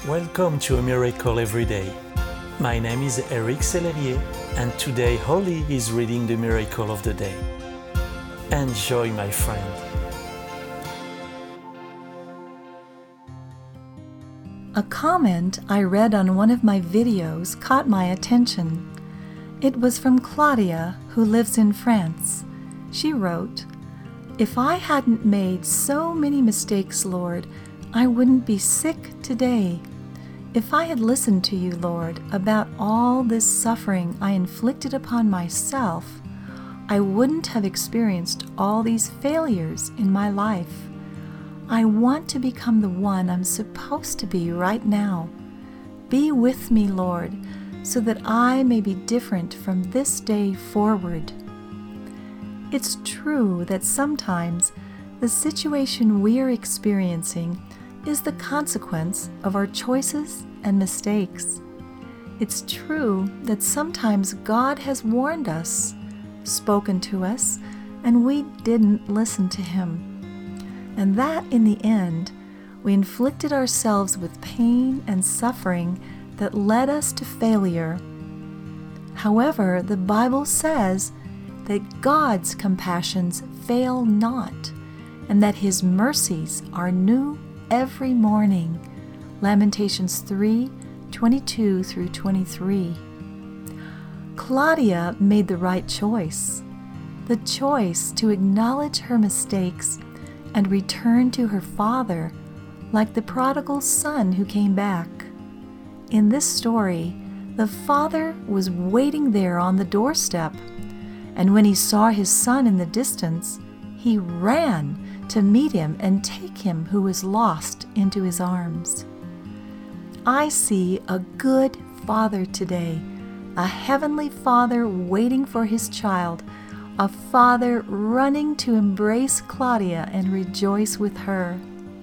Welcome to A Miracle Every Day. My name is Eric Sellerier, and today Holly is reading the Miracle of the Day. Enjoy, my friend. A comment I read on one of my videos caught my attention. It was from Claudia, who lives in France. She wrote, "If I hadn't made so many mistakes, Lord, I wouldn't be sick today. If I had listened to you, Lord, about all this suffering I inflicted upon myself, I wouldn't have experienced all these failures in my life. I want to become the one I'm supposed to be right now. Be with me, Lord, so that I may be different from this day forward." It's true that sometimes the situation we are experiencing is the consequence of our choices and mistakes. It's true that sometimes God has warned us, spoken to us, and we didn't listen to Him. And that in the end, we inflicted ourselves with pain and suffering that led us to failure. However, the Bible says that God's compassions fail not, and that His mercies are new every morning. Lamentations 3:22 through 23. Claudia made the right choice, the choice to acknowledge her mistakes and return to her father, like the prodigal son who came back. In this story, the father was waiting there on the doorstep, and when he saw his son in the distance, he ran to meet him and take him who was lost into his arms. I see a good father today, a heavenly father waiting for his child, a father running to embrace Claudia and rejoice with her.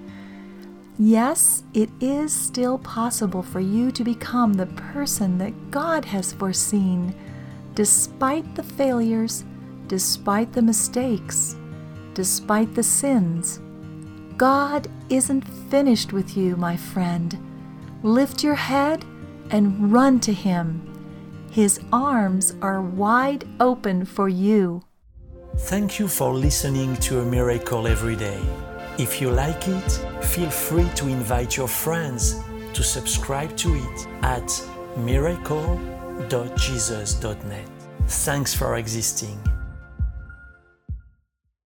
Yes, it is still possible for you to become the person that God has foreseen, despite the failures, despite the mistakes, despite the sins. God isn't finished with you, my friend. Lift your head and run to Him. His arms are wide open for you. Thank you for listening to A Miracle Every Day. If you like it, feel free to invite your friends to subscribe to it at miracle.jesus.net. Thanks for existing.